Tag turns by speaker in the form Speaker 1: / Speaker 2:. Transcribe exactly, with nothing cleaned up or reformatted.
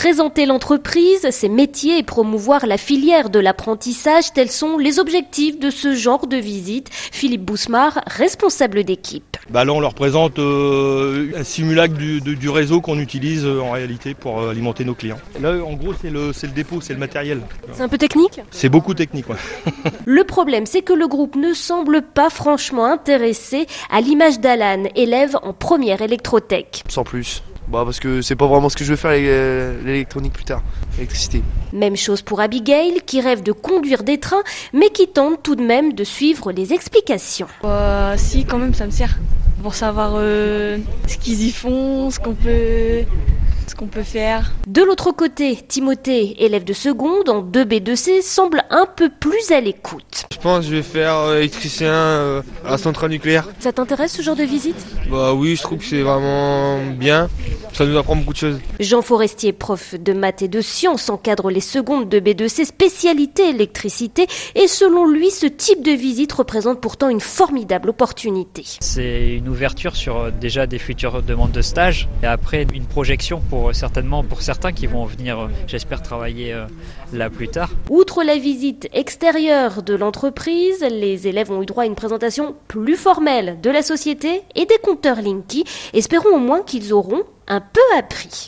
Speaker 1: Présenter l'entreprise, ses métiers et promouvoir la filière de l'apprentissage, tels sont les objectifs de ce genre de visite. Philippe Bousmar, responsable d'équipe.
Speaker 2: Bah là, on leur présente euh, un simulacre du, du, du réseau qu'on utilise euh, en réalité pour euh, alimenter nos clients. Là, en gros, c'est le, c'est le dépôt, c'est le matériel.
Speaker 1: C'est un peu technique ?
Speaker 2: C'est beaucoup technique, ouais.
Speaker 1: Le problème, c'est que le groupe ne semble pas franchement intéressé, à l'image d'Alan, élève en première électrotech.
Speaker 3: Sans plus. Bah parce que c'est pas vraiment ce que je veux faire, l'électronique plus tard, l'électricité.
Speaker 1: Même chose pour Abigail, qui rêve de conduire des trains, mais qui tente tout de même de suivre les explications.
Speaker 4: Euh, si, quand même, ça me sert pour savoir euh, ce qu'ils y font, ce qu'on peut... ce qu'on peut faire.
Speaker 1: De l'autre côté, Timothée, élève de seconde en deux B deux C, semble un peu plus à l'écoute.
Speaker 5: Je pense que je vais faire euh, électricien euh, à la centrale nucléaire.
Speaker 1: Ça t'intéresse ce genre de visite ?
Speaker 5: Bah oui, je trouve que c'est vraiment bien. Ça nous apprend beaucoup de choses.
Speaker 1: Jean Forestier, prof de maths et de sciences, encadre les secondes de B deux C, spécialité électricité. Et selon lui, ce type de visite représente pourtant une formidable opportunité.
Speaker 6: C'est une ouverture sur déjà des futures demandes de stage et après une projection pour certainement pour certains qui vont venir, j'espère, travailler là plus tard.
Speaker 1: Outre la visite extérieure de l'entreprise, les élèves ont eu droit à une présentation plus formelle de la société et des compteurs Linky. Espérons au moins qu'ils auront un peu appris.